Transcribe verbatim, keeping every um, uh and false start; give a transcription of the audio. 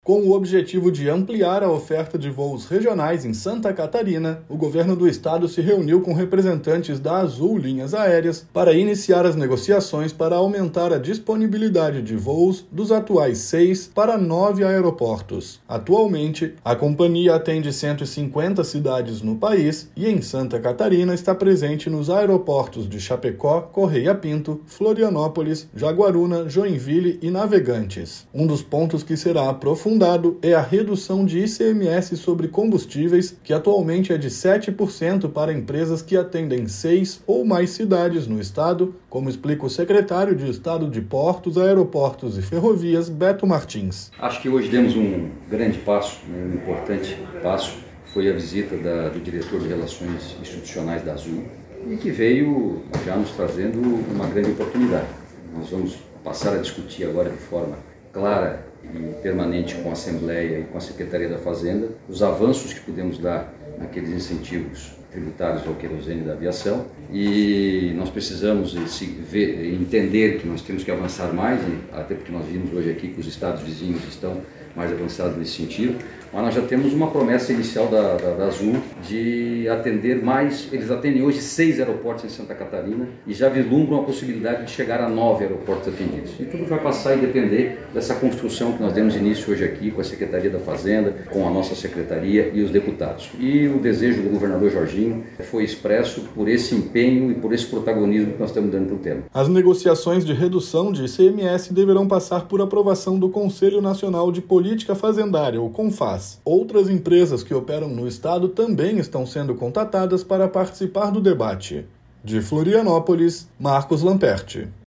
Com o objetivo de ampliar a oferta de voos regionais em Santa Catarina, o governo do estado se reuniu com representantes da Azul Linhas Aéreas para iniciar as negociações para aumentar a disponibilidade de voos dos atuais seis para nove aeroportos. Atualmente, a companhia atende cento e cinquenta cidades no país e em Santa Catarina está presente nos aeroportos de Chapecó, Correia Pinto, Florianópolis, Jaguaruna, Joinville e Navegantes. Um dos pontos que será aprofundado é a redução de I C M S sobre combustíveis, que atualmente é de sete por cento para empresas que atendem seis ou mais cidades no estado, como explica o secretário de Estado de Portos, Aeroportos e Ferrovias, Beto Martins. Acho que hoje demos um grande passo, né, um importante passo, foi a visita da, do diretor de Relações Institucionais da Azul, e que veio já nos trazendo uma grande oportunidade. Nós vamos passar a discutir agora de forma clara e permanente com a Assembleia e com a Secretaria da Fazenda os avanços que podemos dar naqueles incentivos tributários ao querosene da aviação, e nós precisamos se ver, entender que nós temos que avançar mais, até porque nós vimos hoje aqui que os estados vizinhos estão mais avançados nesse sentido, mas nós já temos uma promessa inicial da, da, da Azul de atender mais. Eles atendem hoje seis aeroportos em Santa Catarina e já vislumbram a possibilidade de chegar a nove aeroportos atendidos. E tudo vai passar a depender dessa construção que nós demos início hoje aqui com a Secretaria da Fazenda, com a nossa Secretaria e os deputados. E o desejo do governador Jorginho foi expresso por esse empenho e por esse protagonismo que nós estamos dando para o tema. As negociações de redução de I C M S deverão passar por aprovação do Conselho Nacional de Política Fazendária, o CONFAS. Outras empresas que operam no estado também estão sendo contatadas para participar do debate. De Florianópolis, Marcos Lamperti.